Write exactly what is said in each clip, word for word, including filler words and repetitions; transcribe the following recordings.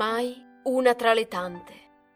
mai una tra le tante.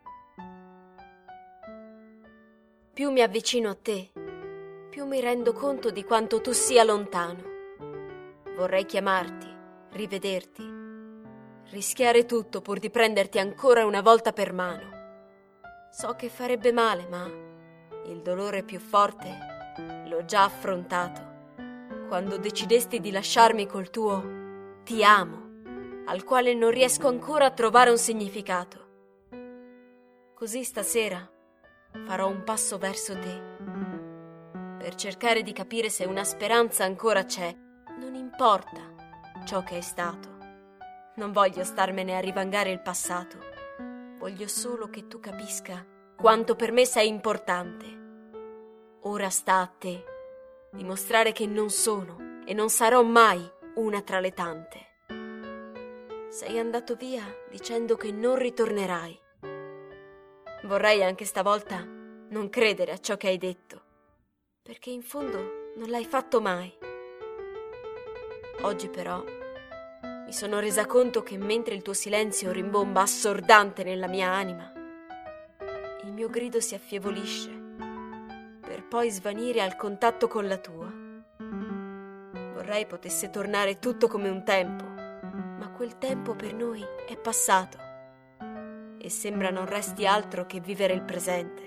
Più mi avvicino a te, più mi rendo conto di quanto tu sia lontano. Vorrei chiamarti, rivederti, rischiare tutto pur di prenderti ancora una volta per mano. So che farebbe male, ma il dolore più forte l'ho già affrontato quando decidesti di lasciarmi col tuo "ti amo", al quale non riesco ancora a trovare un significato. Così stasera farò un passo verso te, per cercare di capire se una speranza ancora c'è. Non importa ciò che è stato. Non voglio starmene a rivangare il passato. Voglio solo che tu capisca quanto per me sei importante. Ora sta a te dimostrare che non sono e non sarò mai una tra le tante. Sei andato via dicendo che non ritornerai. Vorrei anche stavolta non credere a ciò che hai detto, perché in fondo non l'hai fatto mai. Oggi però mi sono resa conto che mentre il tuo silenzio rimbomba assordante nella mia anima, il mio grido si affievolisce per poi svanire al contatto con la tua. Vorrei potesse tornare tutto come un tempo, ma quel tempo per noi è passato e sembra non resti altro che vivere il presente.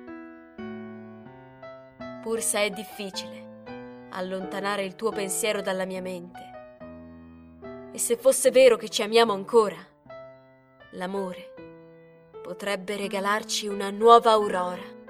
Pur se è difficile allontanare il tuo pensiero dalla mia mente, e se fosse vero che ci amiamo ancora, l'amore potrebbe regalarci una nuova aurora.